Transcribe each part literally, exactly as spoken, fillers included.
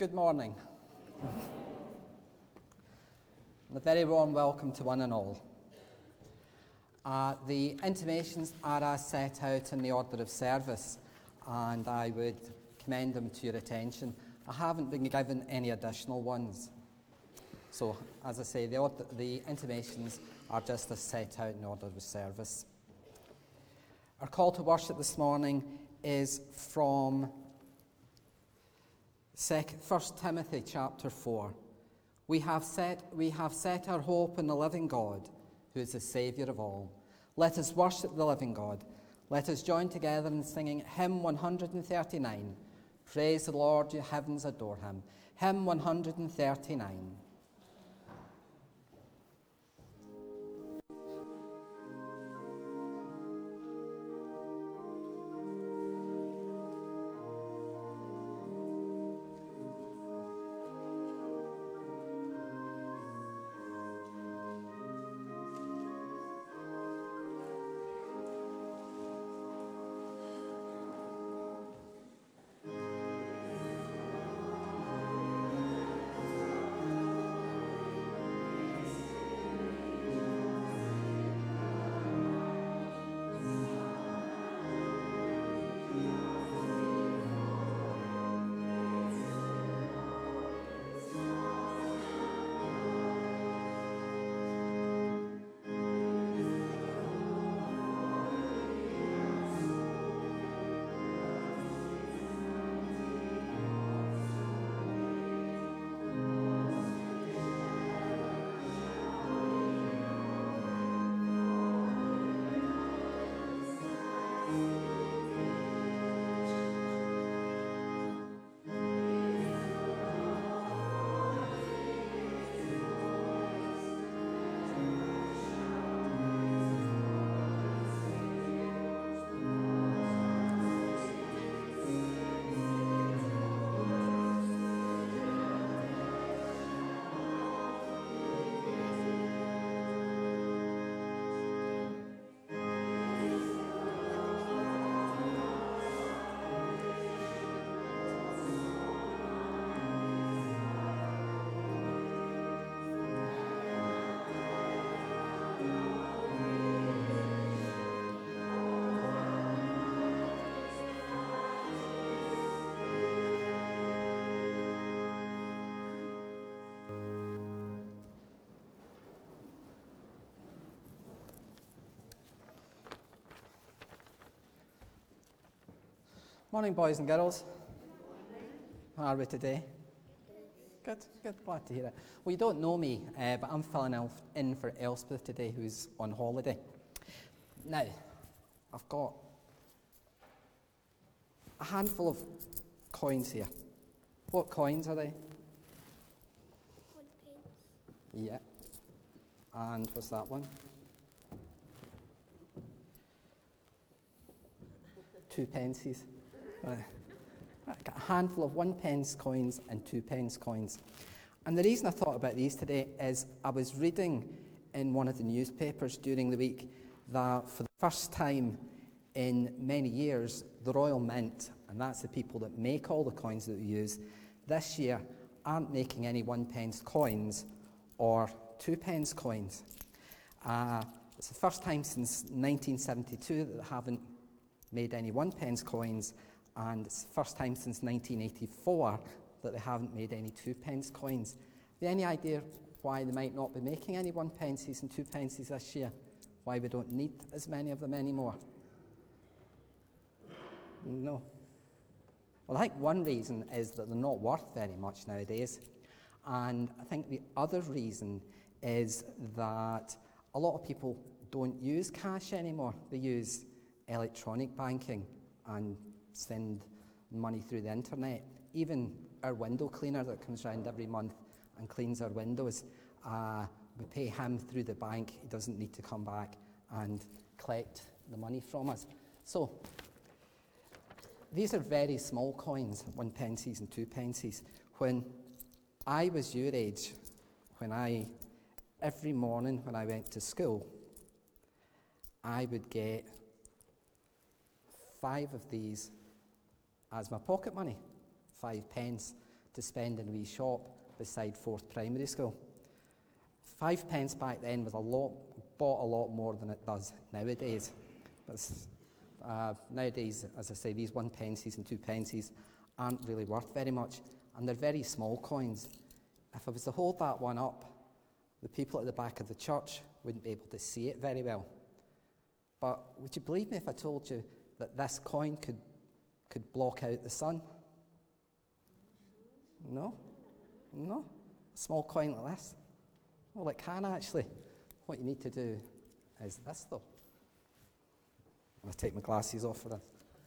Good morning. And a very warm welcome to one and all. Uh, the intimations are as set out in the order of service, and I would commend them to your attention. I haven't been given any additional ones. So, as I say, the, order, the intimations are just as set out in order of service. Our call to worship this morning is from First Timothy chapter four. We have set we have set our hope in the living God, who is the Saviour of all. Let us worship the living God. Let us join together in singing hymn one hundred thirty-nine. Praise the Lord, you heavens adore him. Hymn one hundred thirty-nine. Morning, boys and girls. How are we today? Good, good, glad to hear it. Well, you don't know me, uh, but I'm filling in for Elspeth today, who's on holiday. Now, I've got a handful of coins here. What coins are they? One pence. Yeah. And what's that one? Two pences. Uh, I've got a handful of one pence coins and two pence coins. And the reason I thought about these today is I was reading in one of the newspapers during the week that for the first time in many years, the Royal Mint, and that's the people that make all the coins that we use, this year aren't making any one pence coins or two pence coins. Uh, it's the first time since nineteen seventy-two that they haven't made any one pence coins, and it's the first time since nineteen eighty-four that they haven't made any two pence coins. Have you any idea why they might not be making any one pences and two pences this year? Why we don't need as many of them anymore? No. Well, I think one reason is that they're not worth very much nowadays. And I think the other reason is that a lot of people don't use cash anymore. They use electronic banking and send money through the internet. Even our window cleaner that comes round every month and cleans our windows, uh, we pay him through the bank. He doesn't need to come back and collect the money from us. So these are very small coins, one pences and two pences. When I was your age, when I, every morning when I went to school, I would get five of these as my pocket money, five pence. to spend in a wee shop beside Fourth Primary School. Five pence back then was a lot, bought a lot more than it does nowadays. But uh, nowadays, as I say, these one pences and two pences aren't really worth very much, and they're very small coins. If I was to hold that one up, the people at the back of the church wouldn't be able to see it very well. But would you believe me if I told you that this coin could, could block out the sun? No? No? A small coin like this? Well, it can actually. What you need to do is this, though. I'm going to take my glasses off for this.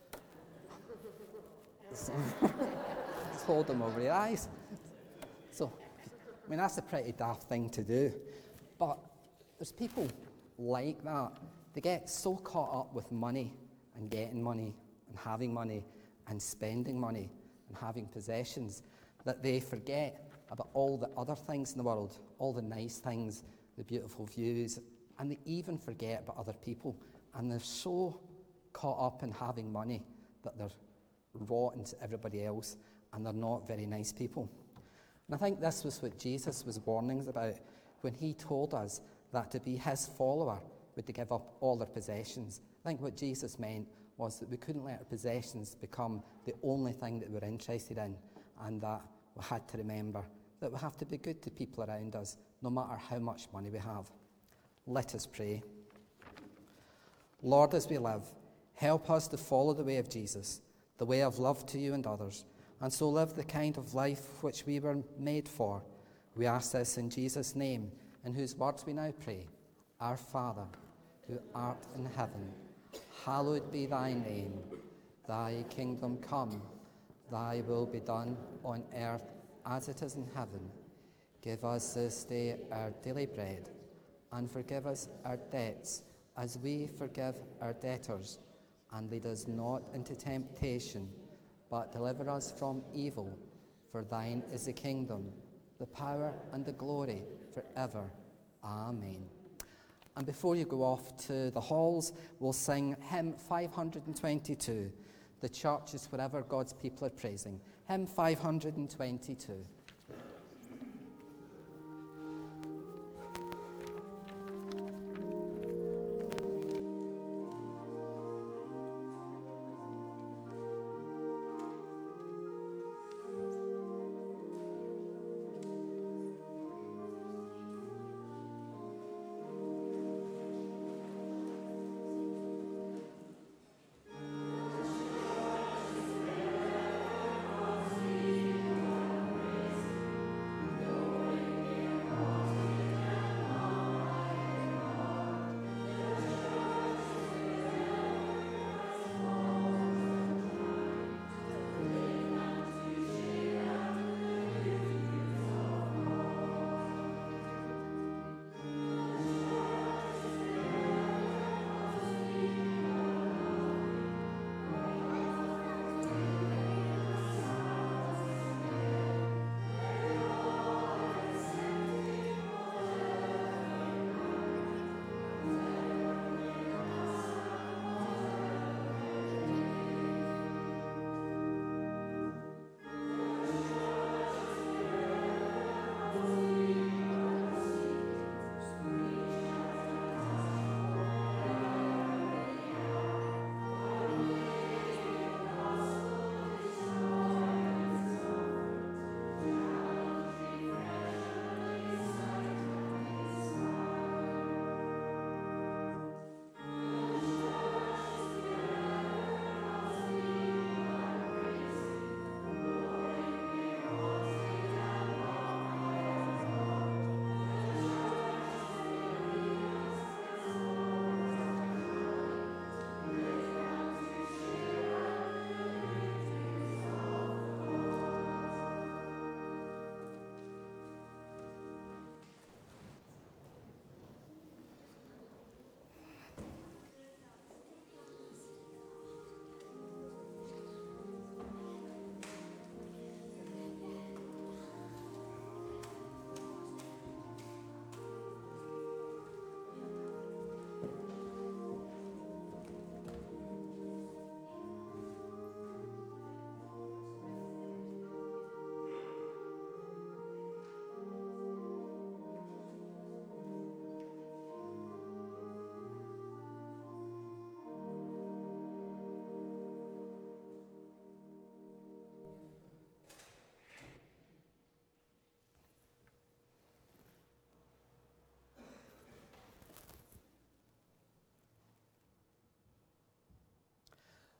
So, just hold them over your eyes. So, I mean, that's a pretty daft thing to do. But there's people like that. They get so caught up with money and getting money and having money and spending money and having possessions that they forget about all the other things in the world, all the nice things, the beautiful views, and they even forget about other people. And they're so caught up in having money that they're rotten to everybody else, and they're not very nice people. And I think this was what Jesus was warning us about when he told us that to be his follower would to give up all their possessions. I think what Jesus meant was that we couldn't let our possessions become the only thing that we're interested in, and that we had to remember that we have to be good to people around us, no matter how much money we have. Let us pray. Lord, as we live, help us to follow the way of Jesus, the way of love to you and others, and so live the kind of life which we were made for. We ask this in Jesus' name, in whose words we now pray. Our Father, who art in heaven, hallowed be thy name. Thy kingdom come, thy will be done on earth as it is in heaven. Give us this day our daily bread, and forgive us our debts as we forgive our debtors. And lead us not into temptation, but deliver us from evil. For thine is the kingdom, the power, and the glory forever. Amen. And before you go off to the halls, we'll sing hymn five hundred twenty-two. The church is wherever God's people are praising. Hymn five hundred twenty-two.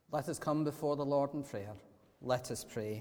Let us come before the Lord in prayer. Let us pray.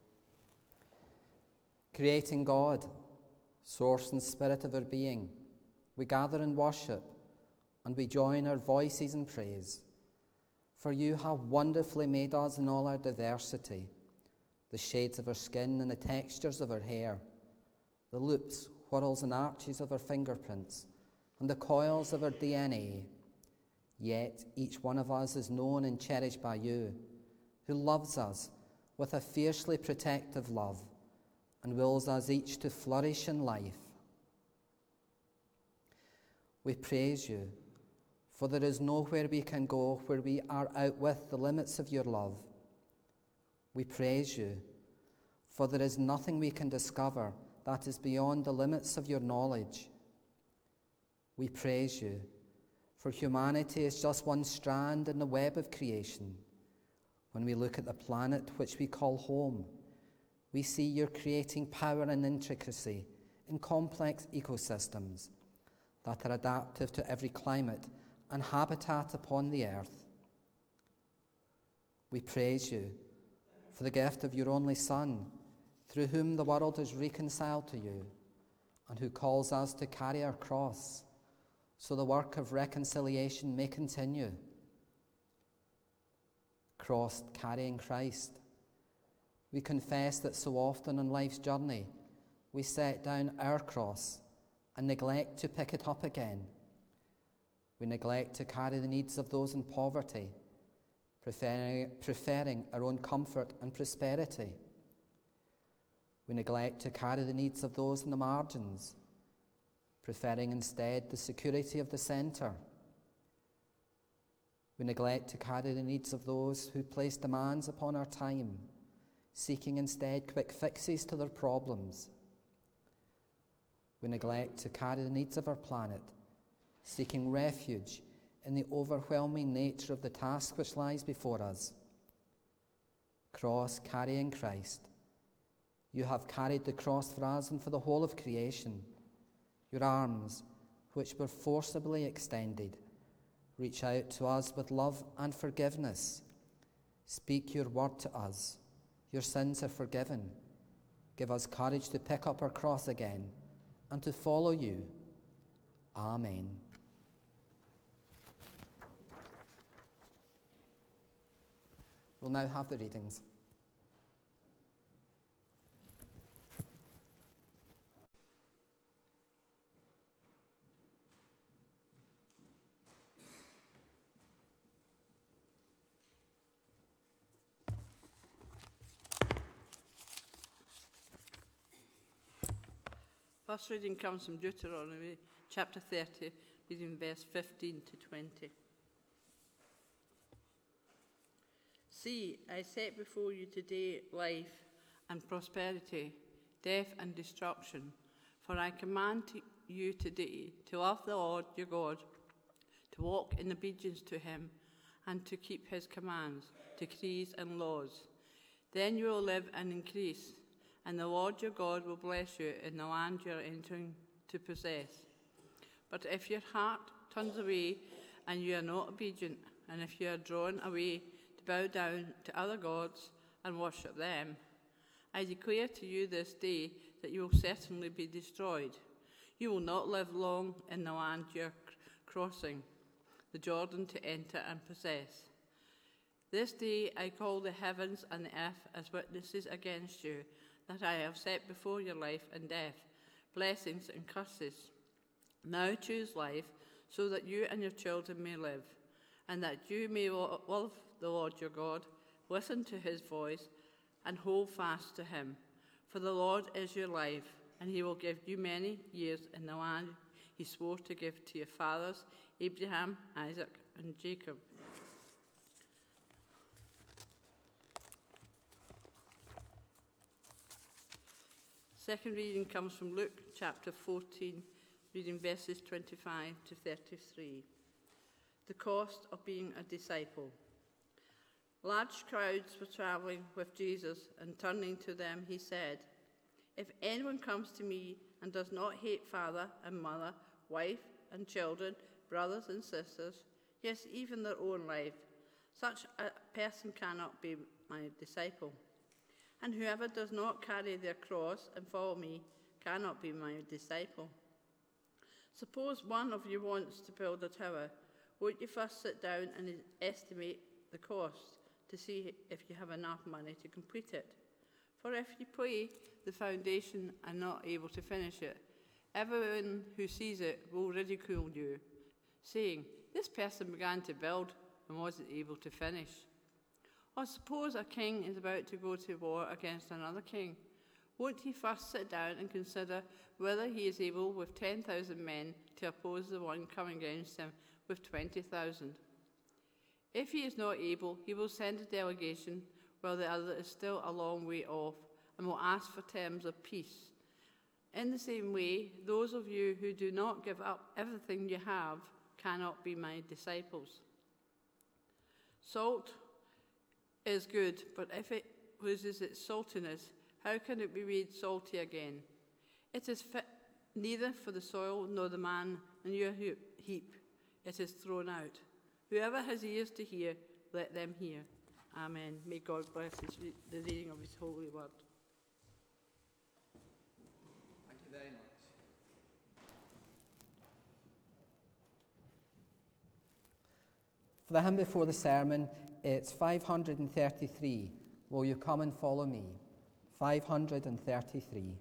Creating God, source and spirit of our being, we gather in worship and we join our voices in praise. For you have wonderfully made us in all our diversity, the shades of our skin and the textures of our hair, the loops, whorls and arches of our fingerprints, and the coils of our D N A. Yet each one of us is known and cherished by you, who loves us with a fiercely protective love and wills us each to flourish in life. We praise you, for there is nowhere we can go where we are outwith the limits of your love. We praise you, for there is nothing we can discover that is beyond the limits of your knowledge. We praise you, for humanity is just one strand in the web of creation. When we look at the planet which we call home, we see your creating power and intricacy in complex ecosystems that are adaptive to every climate and habitat upon the earth. We praise you for the gift of your only Son, through whom the world is reconciled to you, and who calls us to carry our cross, so the work of reconciliation may continue. Cross carrying Christ, we confess that so often on life's journey we set down our cross and neglect to pick it up again. We neglect to carry the needs of those in poverty, preferring, preferring our own comfort and prosperity. We neglect to carry the needs of those in the margins, preferring instead the security of the centre. We neglect to carry the needs of those who place demands upon our time, seeking instead quick fixes to their problems. We neglect to carry the needs of our planet, seeking refuge in the overwhelming nature of the task which lies before us. Cross carrying Christ, you have carried the cross for us and for the whole of creation. Your arms, which were forcibly extended, reach out to us with love and forgiveness. Speak your word to us. Your sins are forgiven. Give us courage to pick up our cross again and to follow you. Amen. We'll now have the readings. First reading comes from Deuteronomy chapter thirty, reading verse fifteen to twenty. See, I set before you today life and prosperity, death and destruction. For I command you today to love the Lord your God, to walk in obedience to him, and to keep his commands, decrees and laws. Then you will live and increase, and the Lord your God will bless you in the land you are entering to possess. But if your heart turns away and you are not obedient, and if you are drawn away to bow down to other gods and worship them, I declare to you this day that you will certainly be destroyed. You will not live long in the land you are crossing the Jordan to enter and possess. This day I call the heavens and the earth as witnesses against you, that I have set before you life and death, blessings and curses. Now choose life, so that you and your children may live, and that you may love the Lord your God, listen to his voice, and hold fast to him. For the Lord is your life, and he will give you many years in the land he swore to give to your fathers, Abraham, Isaac, and Jacob. Second reading comes from Luke chapter fourteen, reading verses twenty-five to thirty-three. The cost of being a disciple. Large crowds were travelling with Jesus, and turning to them he said, "If anyone comes to me and does not hate father and mother, wife and children, brothers and sisters, yes, even their own life, Such a person cannot be my disciple. And whoever does not carry their cross and follow me cannot be my disciple. Suppose one of you wants to build a tower. Won't you first sit down and estimate the cost to see if you have enough money to complete it? For if you lay the foundation and not able to finish it, everyone who sees it will ridicule you, saying, "This person began to build and wasn't able to finish." Or suppose a king is about to go to war against another king. Won't he first sit down and consider whether he is able with ten thousand men to oppose the one coming against him with twenty thousand? If he is not able, he will send a delegation while the other is still a long way off and will ask for terms of peace. In the same way, those of you who do not give up everything you have cannot be my disciples. Salt is good, but if it loses its saltiness, how can it be made salty again? It is fit neither for the soil nor the man in your heap. It is thrown out. Whoever has ears to hear, let them hear. Amen. May God bless his re- the reading of his holy word. Thank you very much. For the hymn before the sermon, it's five hundred thirty-three. Will you come and follow me? five hundred thirty-three.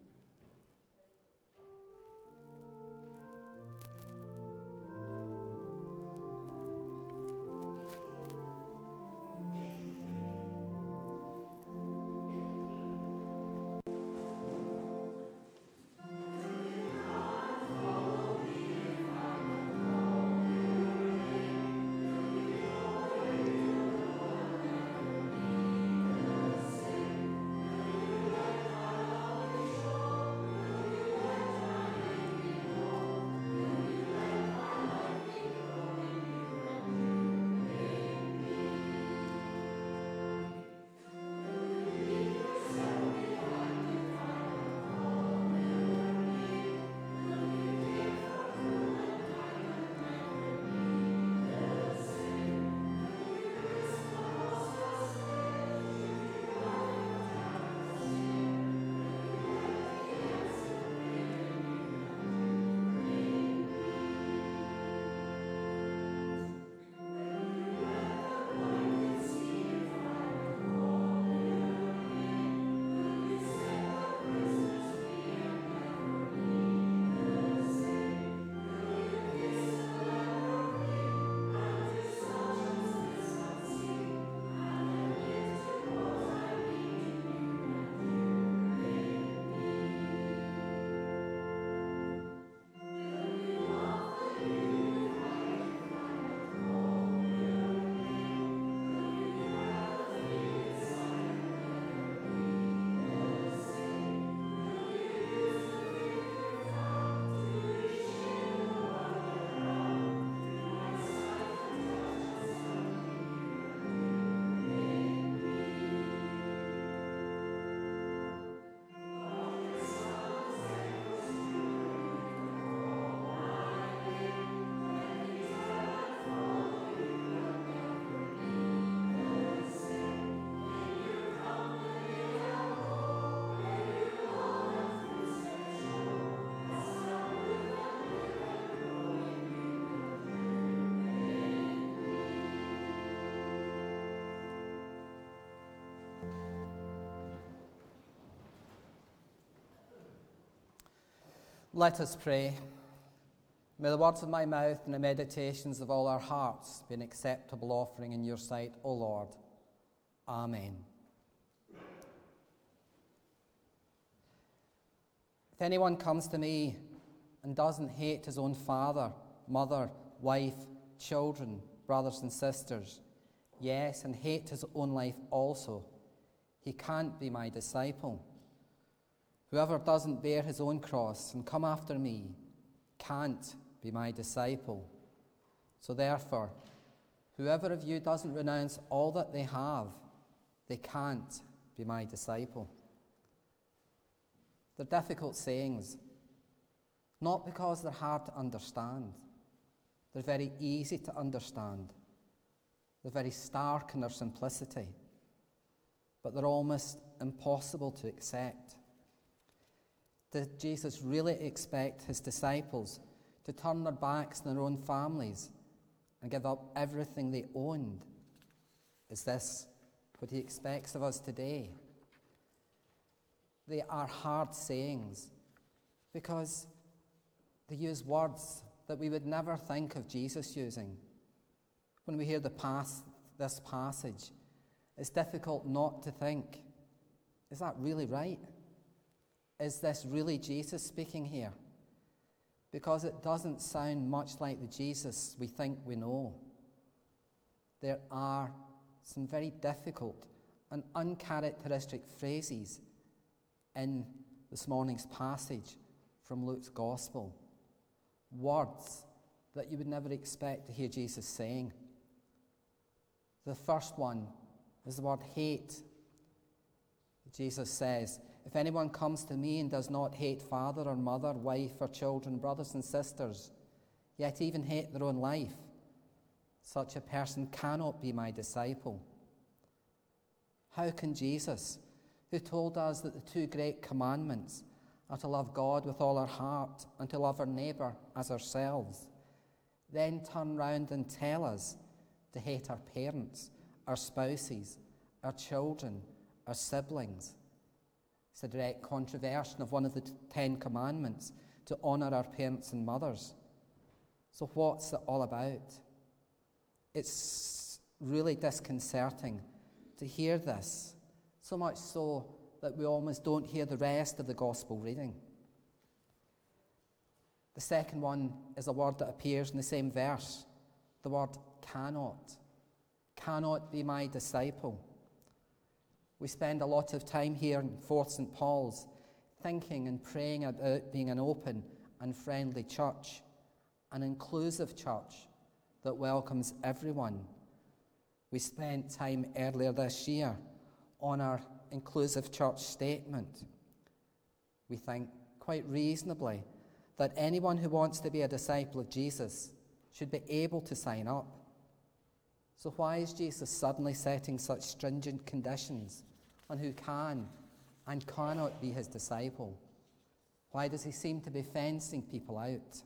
Let us pray. May the words of my mouth and the meditations of all our hearts be an acceptable offering in your sight, O Lord. Amen. If anyone comes to me and doesn't hate his own father, mother, wife, children, brothers and sisters, yes, and hate his own life also, he can't be my disciple. Whoever doesn't bear his own cross and come after me can't be my disciple. So therefore, whoever of you doesn't renounce all that they have, they can't be my disciple. They're difficult sayings, not because they're hard to understand. They're very easy to understand. They're very stark in their simplicity, but they're almost impossible to accept. Did Jesus really expect his disciples to turn their backs on their own families and give up everything they owned? Is this what he expects of us today? They are hard sayings because they use words that we would never think of Jesus using. When we hear the pas- this passage, it's difficult not to think, is that really right? Is this really Jesus speaking here? Because it doesn't sound much like the Jesus we think we know. There are some very difficult and uncharacteristic phrases in this morning's passage from Luke's Gospel. Words that you would never expect to hear Jesus saying. The first one is the word hate. Jesus says, "If anyone comes to me and does not hate father or mother, wife or children, brothers and sisters, yet even hate their own life, such a person cannot be my disciple." How can Jesus, who told us that the two great commandments are to love God with all our heart and to love our neighbour as ourselves, then turn round and tell us to hate our parents, our spouses, our children, our siblings? It's a direct contravention of one of the Ten Commandments to honour our parents and mothers. So what's it all about? It's really disconcerting to hear this, so much so that we almost don't hear the rest of the Gospel reading. The second one is a word that appears in the same verse, the word cannot. Cannot be my disciple. We spend a lot of time here in Fourth Saint Paul's thinking and praying about being an open and friendly church, an inclusive church that welcomes everyone. We spent time earlier this year on our inclusive church statement. We think quite reasonably that anyone who wants to be a disciple of Jesus should be able to sign up. So why is Jesus suddenly setting such stringent conditions on who can and cannot be his disciple? Why does he seem to be fencing people out?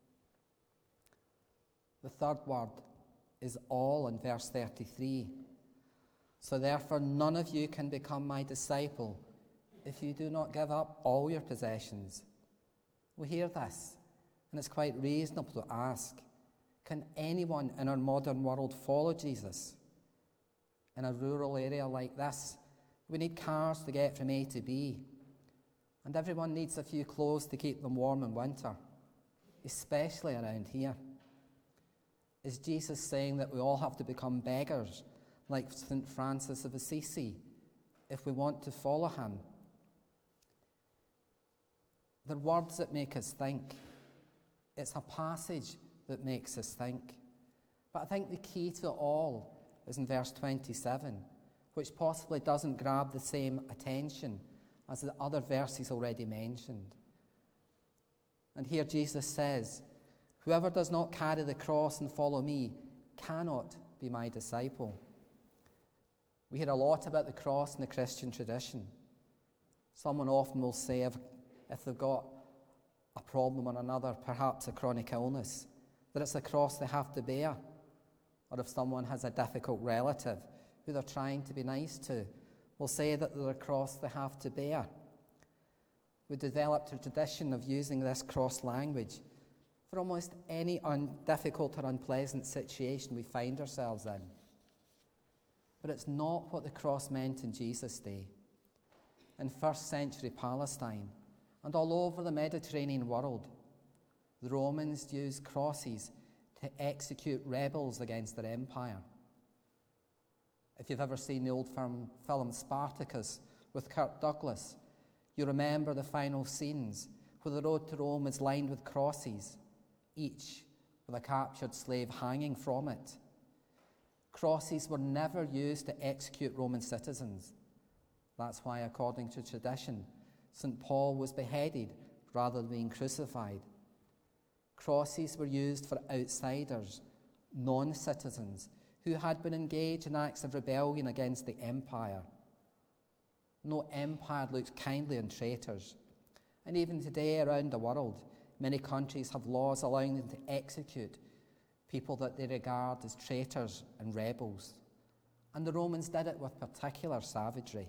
The third word is all in verse thirty-three. So therefore none of you can become my disciple if you do not give up all your possessions. We hear this, and it's quite reasonable to ask, can anyone in our modern world follow Jesus? In a rural area like this, we need cars to get from A to B, and everyone needs a few clothes to keep them warm in winter, especially around here. Is Jesus saying that we all have to become beggars like Saint Francis of Assisi if we want to follow him? They're words that make us think. It's a passage that makes us think. But I think the key to it all is in verse twenty-seven, which possibly doesn't grab the same attention as the other verses already mentioned. And here Jesus says, "Whoever does not carry the cross and follow me cannot be my disciple." We hear a lot about the cross in the Christian tradition. Someone often will say if, if they've got a problem or another, perhaps a chronic illness, that it's a cross they have to bear. Or if someone has a difficult relative who they're trying to be nice to, will say that they're a cross they have to bear. We developed a tradition of using this cross language for almost any un- difficult or unpleasant situation we find ourselves in. But it's not what the cross meant in Jesus' day. In first century Palestine and all over the Mediterranean world, the Romans used crosses to execute rebels against their empire. If you've ever seen the old film, film Spartacus with Kirk Douglas, you remember the final scenes where the road to Rome is lined with crosses, each with a captured slave hanging from it. Crosses were never used to execute Roman citizens. That's why, according to tradition, Saint Paul was beheaded rather than being crucified. Crosses were used for outsiders, non-citizens, who had been engaged in acts of rebellion against the empire. No empire looks kindly on traitors. And even today around the world, many countries have laws allowing them to execute people that they regard as traitors and rebels. And the Romans did it with particular savagery.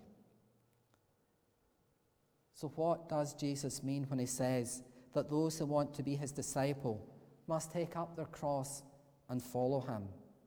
So what does Jesus mean when he says that those who want to be his disciple must take up their cross and follow him?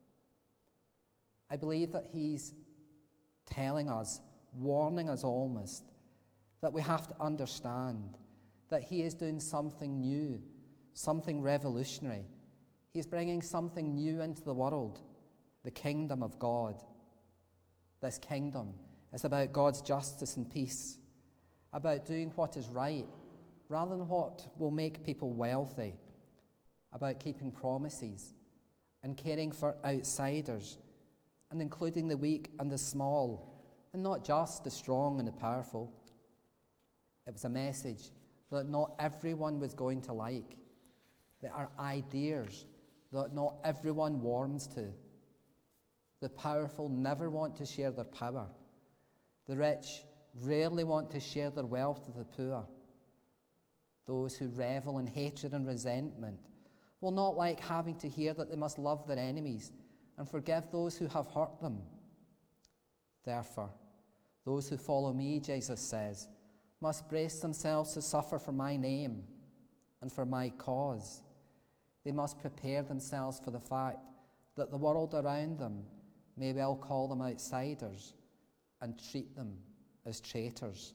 I believe that he's telling us, warning us almost, that we have to understand that he is doing something new, something revolutionary. He's bringing something new into the world, the kingdom of God. This kingdom is about God's justice and peace, about doing what is right rather than what will make people wealthy, about keeping promises and caring for outsiders and including the weak and the small, and not just the strong and the powerful. It was a message that not everyone was going to like. There are ideas that not everyone warms to. The powerful never want to share their power. The rich rarely want to share their wealth with the poor. Those who revel in hatred and resentment will not like having to hear that they must love their enemies and forgive those who have hurt them. Therefore, those who follow me, Jesus says, must brace themselves to suffer for my name and for my cause. They must prepare themselves for the fact that the world around them may well call them outsiders and treat them as traitors.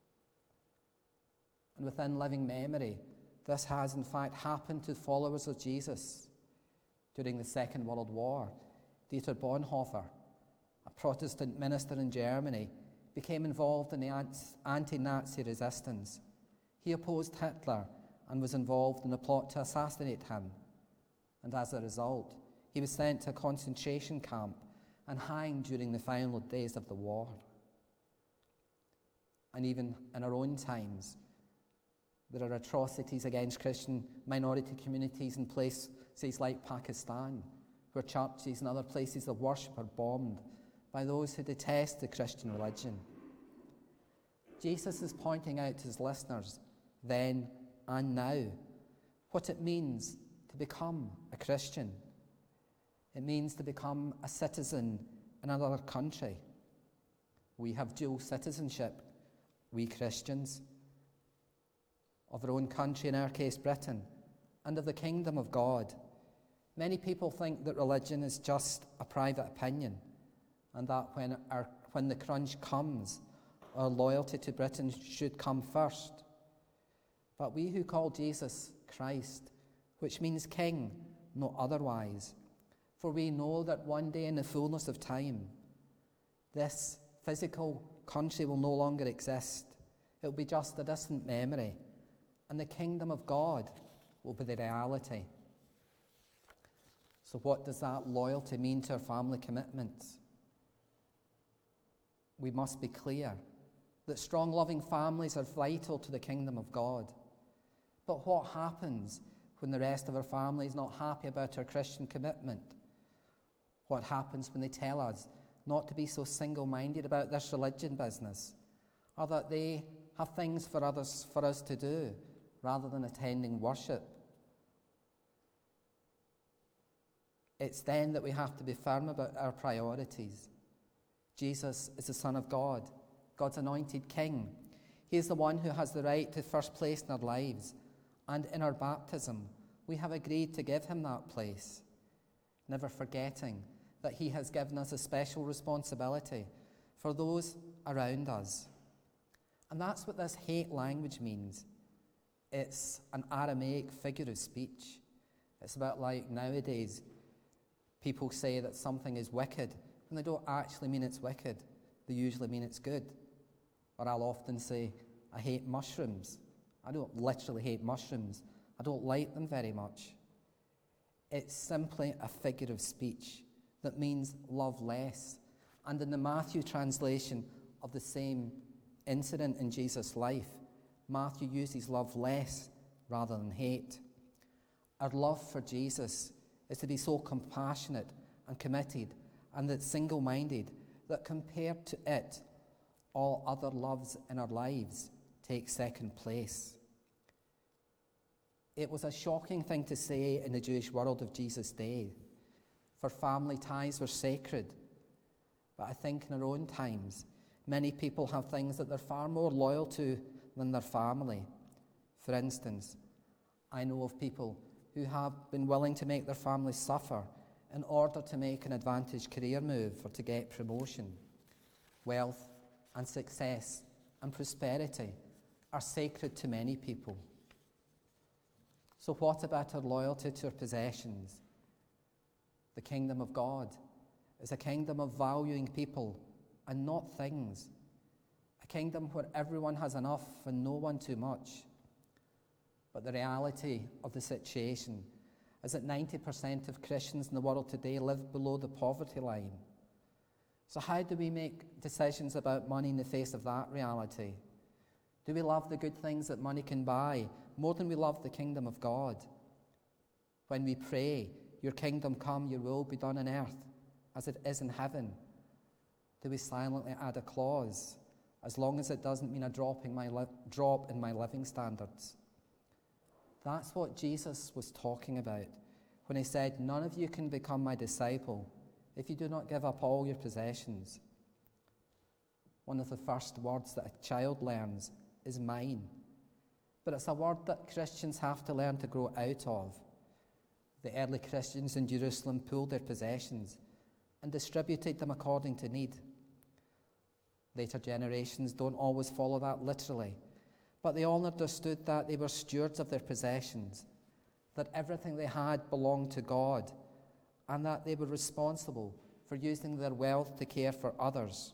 And within living memory, this has in fact happened to followers of Jesus. During the Second World War, Dieter Bonhoeffer, a Protestant minister in Germany, became involved in the anti-Nazi resistance. He opposed Hitler and was involved in a plot to assassinate him. And as a result, he was sent to a concentration camp and hanged during the final days of the war. And even in our own times, there are atrocities against Christian minority communities in places like Pakistan, where churches and other places of worship are bombed by those who detest the Christian religion. Jesus is pointing out to his listeners, then and now, what it means to become a Christian. It means to become a citizen in another country. We have dual citizenship, we Christians, of our own country, in our case Britain, and of the kingdom of God. Many people think that religion is just a private opinion, and that when, our, when the crunch comes, our loyalty to Britain should come first. But we who call Jesus Christ, which means King, not otherwise, for we know that one day in the fullness of time, this physical country will no longer exist. It will be just a distant memory, and the kingdom of God will be the reality. So what does that loyalty mean to our family commitments? We must be clear that strong, loving families are vital to the kingdom of God. But what happens when the rest of our family is not happy about our Christian commitment? What happens when they tell us not to be so single-minded about this religion business, or that they have things for others for us to do rather than attending worship? It's then that we have to be firm about our priorities. Jesus is the Son of God, God's anointed King. He is the one who has the right to first place in our lives, and in our baptism, we have agreed to give him that place, never forgetting that he has given us a special responsibility for those around us. And that's what this hate language means. It's an Aramaic figure of speech. It's about like nowadays, people say that something is wicked when they don't actually mean it's wicked. They usually mean it's good. Or I'll often say, I hate mushrooms. I don't literally hate mushrooms. I don't like them very much. It's simply a figure of speech that means love less. And in the Matthew translation of the same incident in Jesus' life, Matthew uses love less rather than hate. Our love for Jesus is to be so compassionate and committed and that's single-minded, that compared to it, all other loves in our lives take second place. It was a shocking thing to say in the Jewish world of Jesus' day, for family ties were sacred. But I think in our own times, many people have things that they're far more loyal to than their family. For instance, I know of people who have been willing to make their families suffer in order to make an advantage career move or to get promotion. Wealth and success and prosperity are sacred to many people. So what about our loyalty to our possessions? The kingdom of God is a kingdom of valuing people and not things. A kingdom where everyone has enough and no one too much. But the reality of the situation is that ninety percent of Christians in the world today live below the poverty line. So how do we make decisions about money in the face of that reality? Do we love the good things that money can buy more than we love the kingdom of God? When we pray, your kingdom come, your will be done on earth as it is in heaven, do we silently add a clause, as long as it doesn't mean a drop in my, li- drop in my living standards? That's what Jesus was talking about when he said, none of you can become my disciple if you do not give up all your possessions. One of the first words that a child learns is mine. But it's a word that Christians have to learn to grow out of. The early Christians in Jerusalem pooled their possessions and distributed them according to need. Later generations don't always follow that literally, but they all understood that they were stewards of their possessions, that everything they had belonged to God, and that they were responsible for using their wealth to care for others.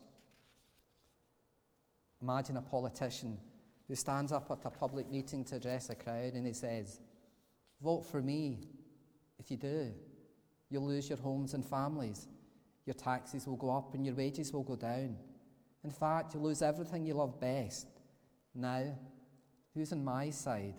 Imagine a politician who stands up at a public meeting to address a crowd and he says, vote for me. If you do, you'll lose your homes and families. Your taxes will go up and your wages will go down. In fact, you'll lose everything you love best. Now, who's on my side?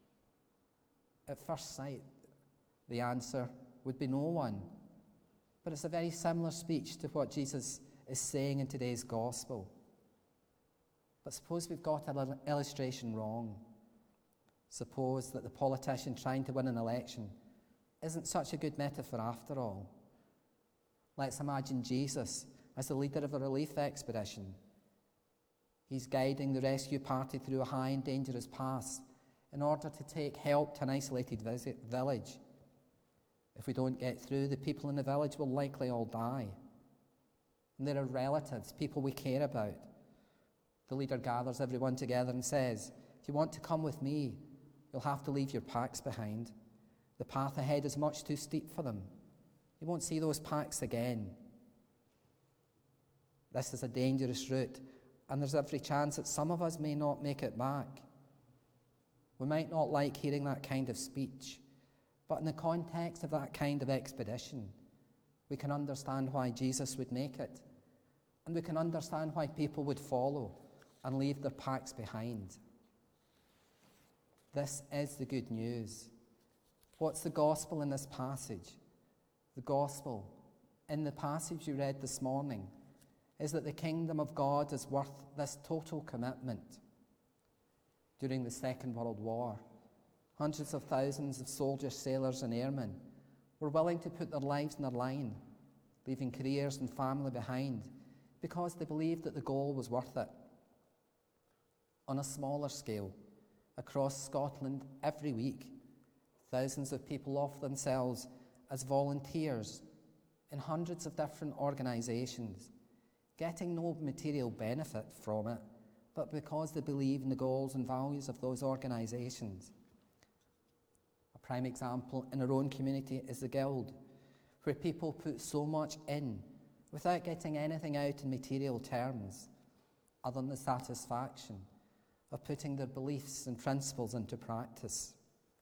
At first sight, the answer would be no one. But it's a very similar speech to what Jesus is saying in today's gospel. But suppose we've got an illustration wrong. Suppose that the politician trying to win an election isn't such a good metaphor after all. Let's imagine Jesus as the leader of a relief expedition. He's guiding the rescue party through a high and dangerous pass in order to take help to an isolated visit village. If we don't get through, the people in the village will likely all die. And there are relatives, people we care about. The leader gathers everyone together and says, if you want to come with me, you'll have to leave your packs behind. The path ahead is much too steep for them. You won't see those packs again. This is a dangerous route, and there's every chance that some of us may not make it back. We might not like hearing that kind of speech, but in the context of that kind of expedition, we can understand why Jesus would make it, and we can understand why people would follow and leave their packs behind. This is the good news. What's the gospel in this passage? The gospel in the passage you read this morning is that the kingdom of God is worth this total commitment. During the Second World War, hundreds of thousands of soldiers, sailors and airmen were willing to put their lives on the line, leaving careers and family behind, because they believed that the goal was worth it. On a smaller scale, across Scotland every week, thousands of people offer themselves as volunteers in hundreds of different organisations, getting no material benefit from it, but because they believe in the goals and values of those organisations. A prime example in our own community is the Guild, where people put so much in without getting anything out in material terms, other than the satisfaction of putting their beliefs and principles into practice.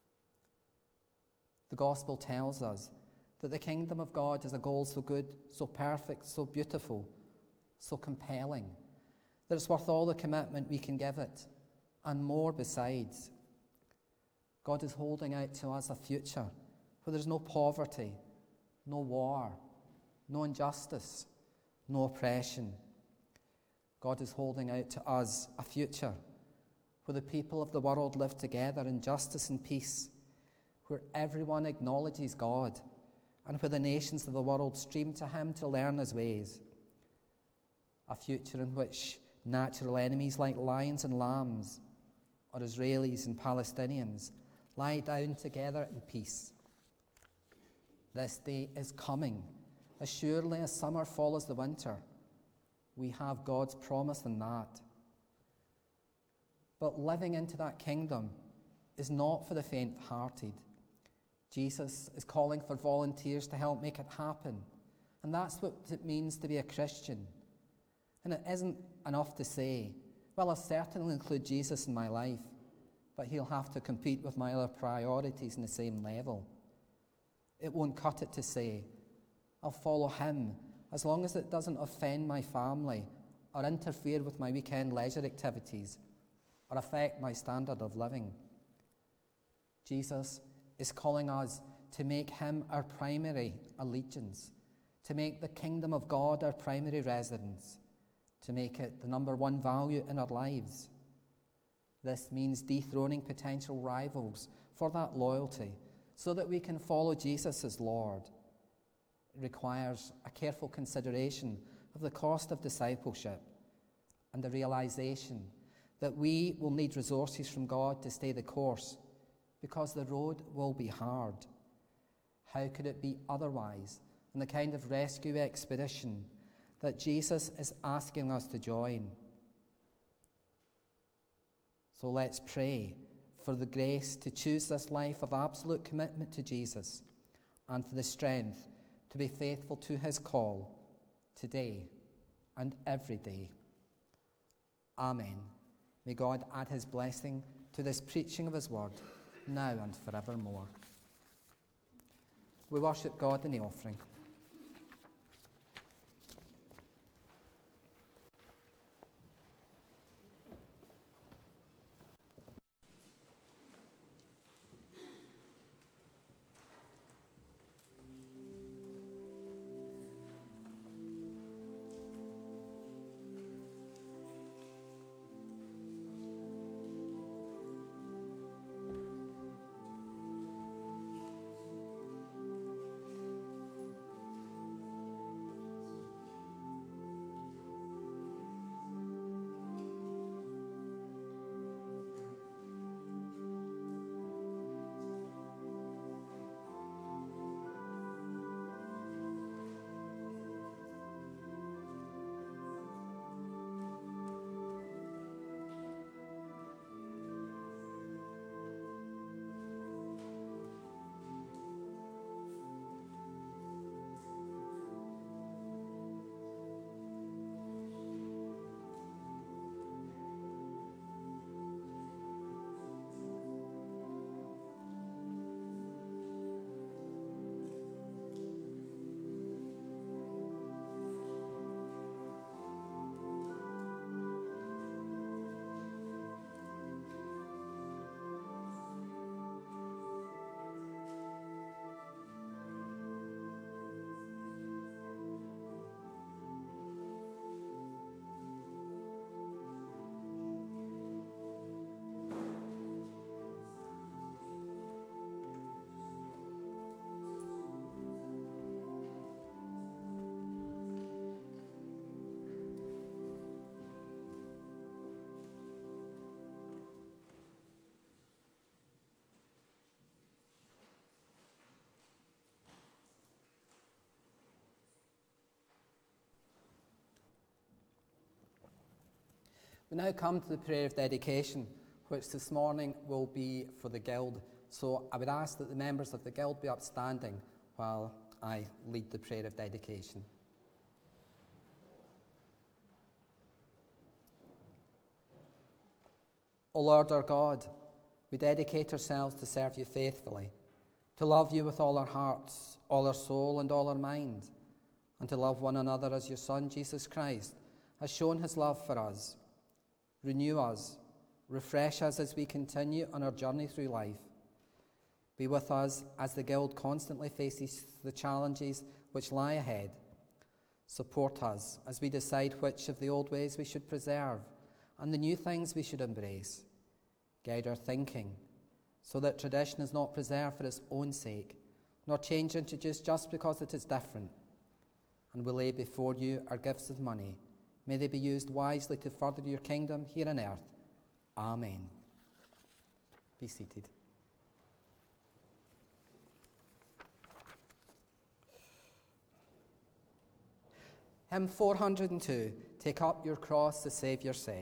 The gospel tells us that the kingdom of God is a goal so good, so perfect, so beautiful, so compelling, that it's worth all the commitment we can give it, and more besides. God is holding out to us a future where there's no poverty, no war, no injustice, no oppression. God is holding out to us a future where the people of the world live together in justice and peace, where everyone acknowledges God, and where the nations of the world stream to him to learn his ways. A future in which natural enemies like lions and lambs, or Israelis and Palestinians, lie down together in peace. This day is coming. As surely as summer follows the winter, we have God's promise in that. But living into that kingdom is not for the faint-hearted. Jesus is calling for volunteers to help make it happen. And that's what it means to be a Christian. And it isn't enough to say, well, I'll certainly include Jesus in my life, but he'll have to compete with my other priorities in the same level. It won't cut it to say, I'll follow him as long as it doesn't offend my family or interfere with my weekend leisure activities or affect my standard of living. Jesus is calling us to make him our primary allegiance, to make the kingdom of God our primary residence, to make it the number one value in our lives. This means dethroning potential rivals for that loyalty so that we can follow Jesus as Lord. It requires a careful consideration of the cost of discipleship and the realization that we will need resources from God to stay the course because the road will be hard. How could it be otherwise than the kind of rescue expedition that Jesus is asking us to join? So let's pray for the grace to choose this life of absolute commitment to Jesus and for the strength to be faithful to his call today and every day. Amen. May God add his blessing to this preaching of his word, now and forevermore. We worship God in the offering. We now come to the prayer of dedication, which this morning will be for the Guild. So I would ask that the members of the Guild be upstanding while I lead the prayer of dedication. O Lord our God, we dedicate ourselves to serve you faithfully, to love you with all our hearts, all our soul, and all our mind, and to love one another as your Son, Jesus Christ, has shown his love for us. Renew us, refresh us as we continue on our journey through life. Be with us as the Guild constantly faces the challenges which lie ahead, Support us as we decide which of the old ways we should preserve and the new things we should embrace. Guide our thinking so that tradition is not preserved for its own sake, nor change introduced just because it is different. And we lay before you our gifts of money. May they be used wisely to further your kingdom here on earth. Amen. Be seated. Hymn four hundred two, Take Up Your Cross, the Saviour said.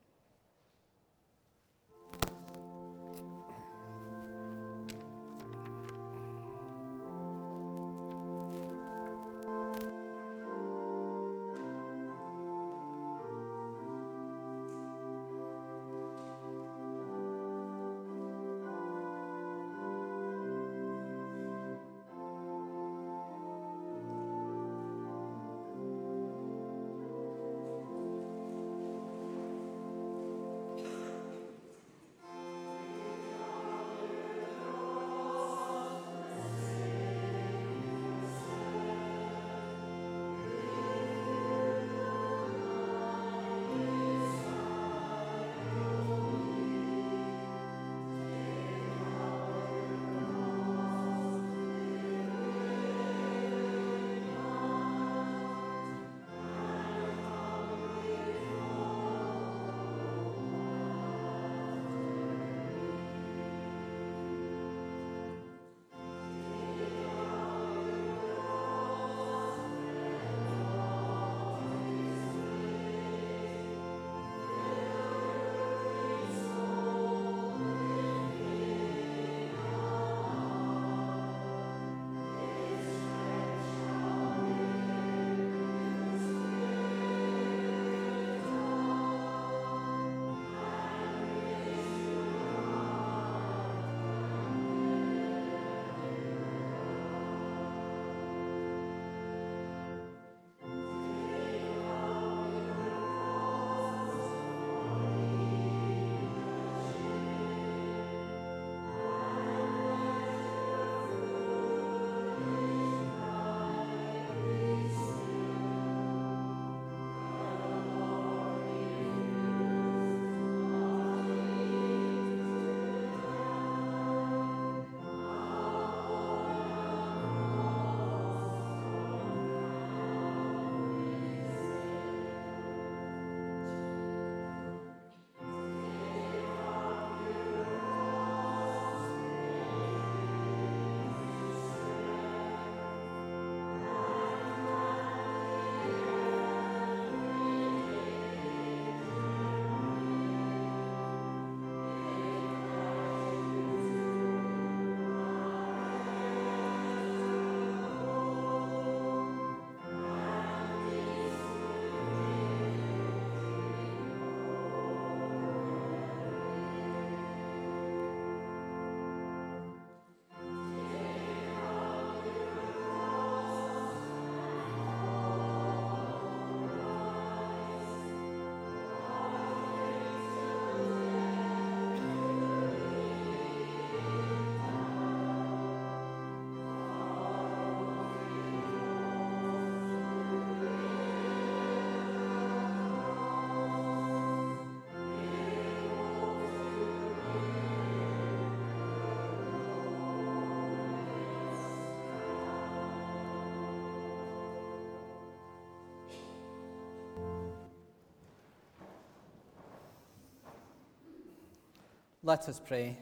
Let us pray.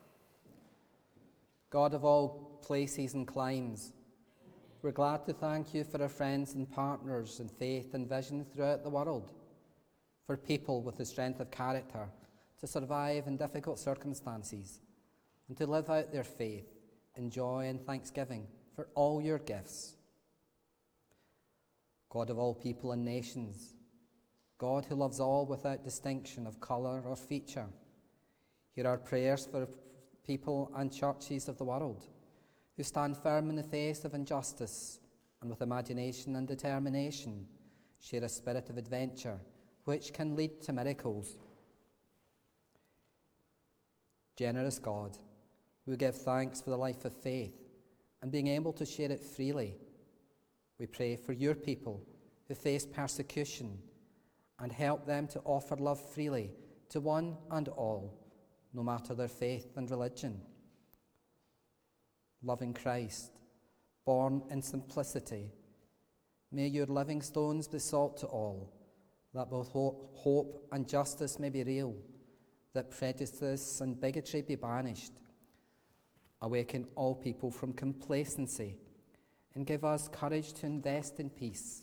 God of all places and climes, we're glad to thank you for our friends and partners in faith and vision throughout the world, for people with the strength of character to survive in difficult circumstances and to live out their faith in joy and thanksgiving for all your gifts. God of all people and nations, God who loves all without distinction of colour or feature, hear our prayers for people and churches of the world who stand firm in the face of injustice and with imagination and determination share a spirit of adventure which can lead to miracles. Generous God, we give thanks for the life of faith and being able to share it freely. We pray for your people who face persecution, and help them to offer love freely to one and all, no matter their faith and religion. Loving Christ, born in simplicity, may your living stones be salt to all, that both hope and justice may be real, that prejudice and bigotry be banished. Awaken all people from complacency and give us courage to invest in peace.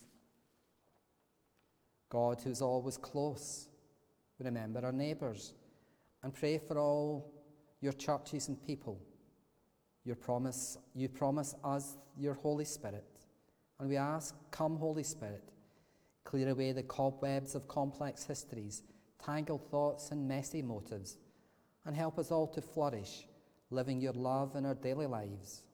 God, who is always close, remember our neighbours and pray for all your churches and people. Your promise, you promise us your Holy Spirit, and we ask, come Holy Spirit, clear away the cobwebs of complex histories, tangled thoughts and messy motives, and help us all to flourish, living your love in our daily lives.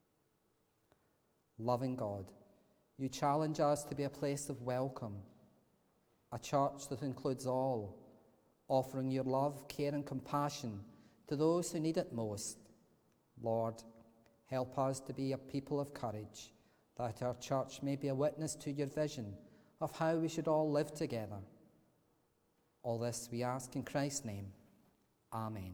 Loving God, you challenge us to be a place of welcome, a church that includes all, offering your love, care and compassion to those who need it most. Lord, help us to be a people of courage, that our church may be a witness to your vision of how we should all live together. All this we ask in Christ's name. Amen.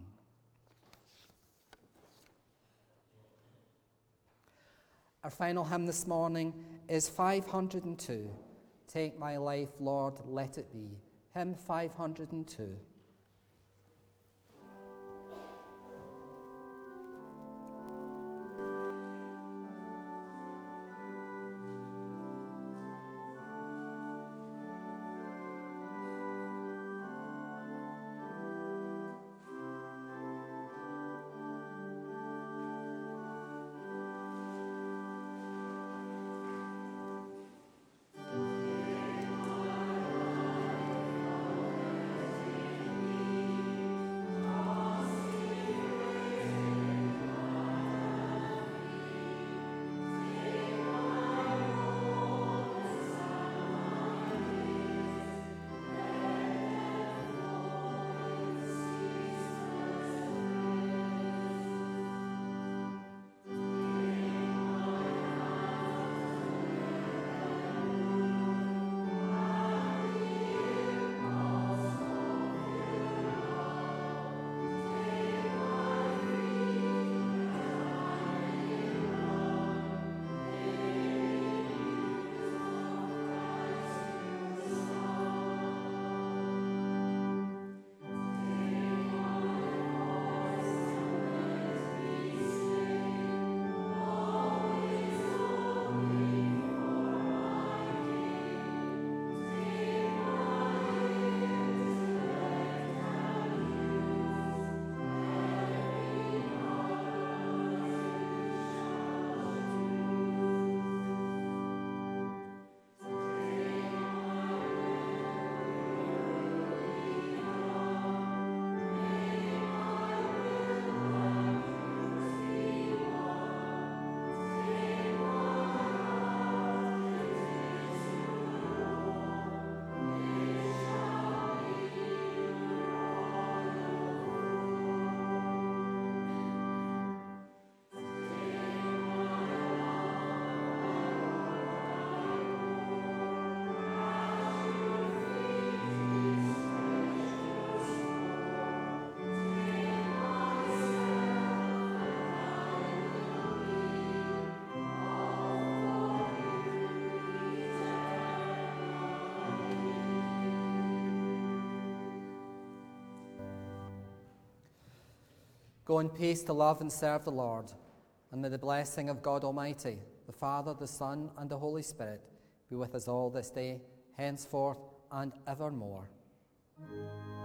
Our final hymn this morning is five hundred two. Take my life, Lord, let it be. Hymn five hundred two. Go in peace to love and serve the Lord, and may the blessing of God Almighty, the Father, the Son, and the Holy Spirit be with us all this day, henceforth, and evermore.